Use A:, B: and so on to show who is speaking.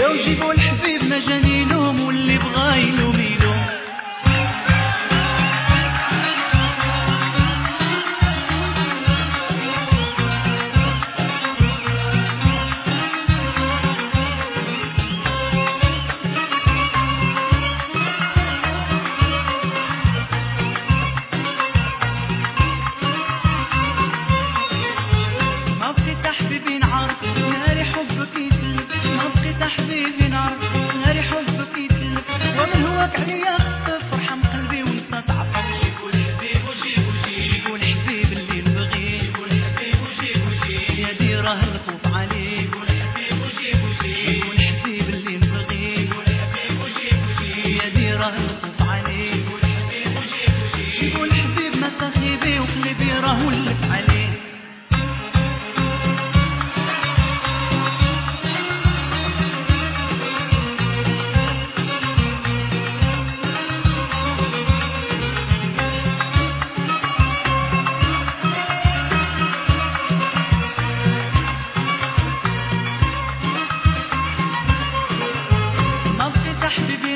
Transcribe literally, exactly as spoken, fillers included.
A: يا جيبوا الحبيب ما جاني لوم واللي بغا يلوم يلوم. ما بقيت حبيبي نعرف ناري حبك يتلف، ما بقيت حبيبي نعرف ناري حبك يتلف، ومن هواك عليا خفف فرحان قلبي وانت تعطف. جيبوا الحبيب وجيبوا جيب، جيبوا الحبيب اللي نبغي، جيبوا الحبيب وجيبوا جيب، يا دي راه الخوف عليه. جيبوا الحبيب وجيبوا جيب، جيبوا الحبيب اللي نبغي، جيبوا الحبيب وجيبوا جيب، يا دي راه الخوف عليه. جيبوا الحبيب وجيبوا جيب، جيبوا الحبيب ما تخيبي وقلبي راه ولف عليه. ما بقيت حبيبي